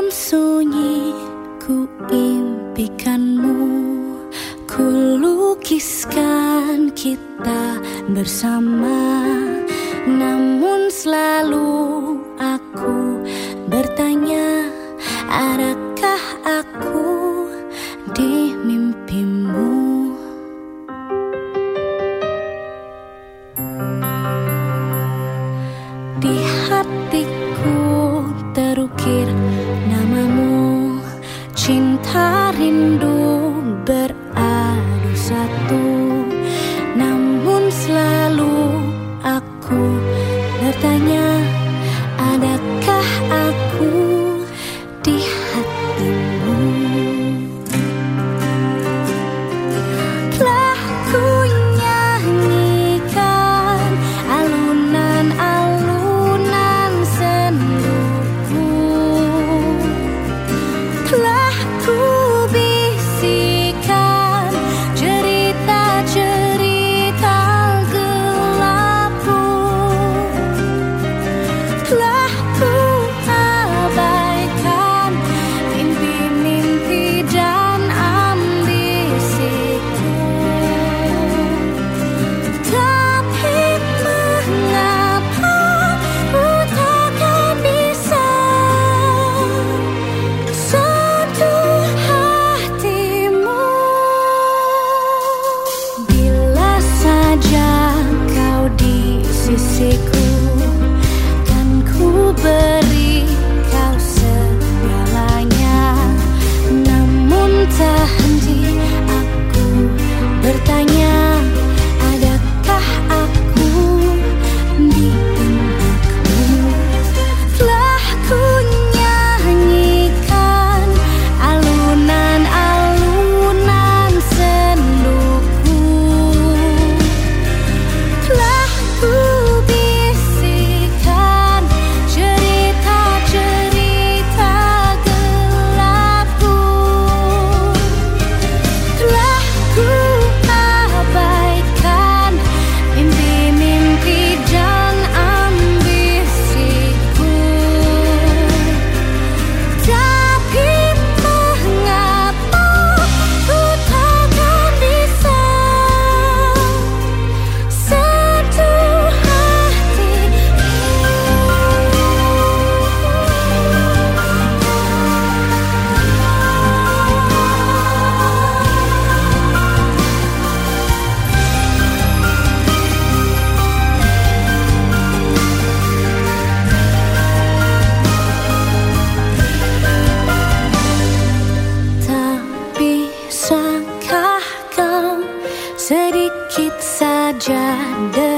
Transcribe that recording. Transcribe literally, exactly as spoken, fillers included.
sunyi ku impikanmu, ku lukiskan kita bersama. Namun selalu aku bertanya, adakah aku di mimpimu? Di hatiku terukir namamu, cinta rindu beradu satu. Namun selalu aku bertanya, adakah aku di hatimu? Telah ku nyanyikan alunan-alunan senduku, telah ku bisikan cerita-cerita gelapku, telah ku abaikan mimpi-mimpi dan ambisiku. Tapi mengapa ku takkan bisa sentuh hatimu? Bila saja kau di sisiku, kan ku beri kau segalanya. Namun tak henti aku bertanya, adakah aku di benakmu? Telah ku nyanyikan alunan-alunan senduku, telah ku bisikan cerita-cerita gelapku, telah ku abaikan mimpi-mimpi dan ambisiku. Tapi mengapa ku takkan bisa sentuh hatimu? Tak bisakah kau sedikit saja